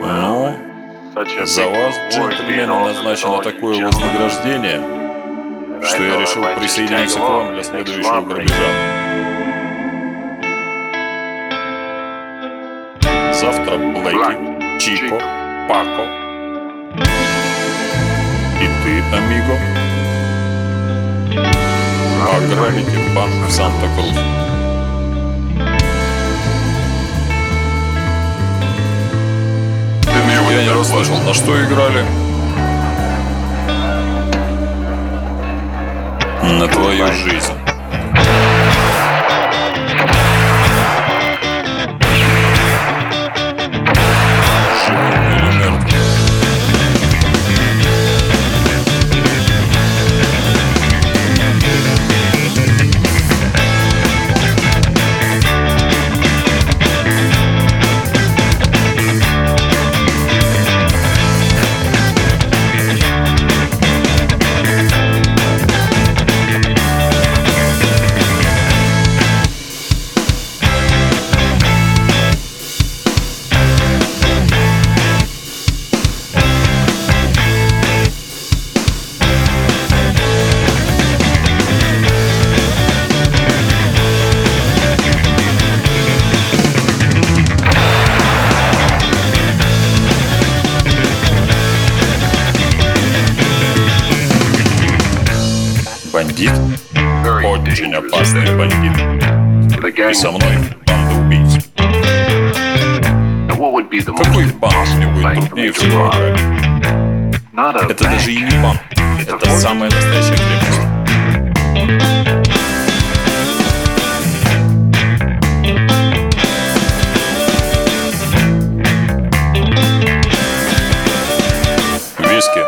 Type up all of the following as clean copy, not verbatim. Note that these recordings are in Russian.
Ну, за вас, джентльмены, назначено такое вознаграждение, что я решил присоединиться к вам для следующего грабежа. Завтра Блэки, Чико, Пако и ты, амиго, ограбите банк в Санта-Крус. Я не расслышал, на что играли? На твою жизнь. Живой или мертвый? Бандит? Очень опасный бандит. И со мной банда убийц. Какой банк мне будет труднее всего ограбить? Это даже и не банк. Это самая настоящая крепость. Виски.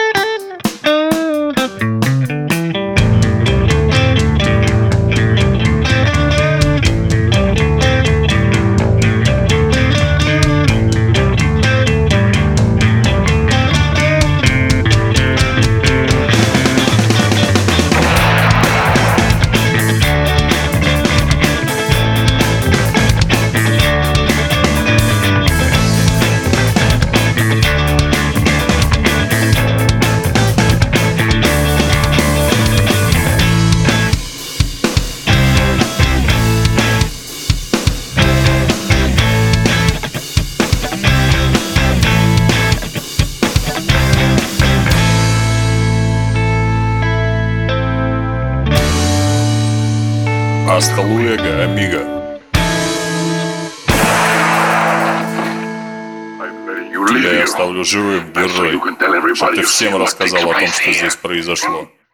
Hasta luego, амиго. Тебя я оставлю живым, держи, чтобы ты всем рассказал о том, что здесь произошло.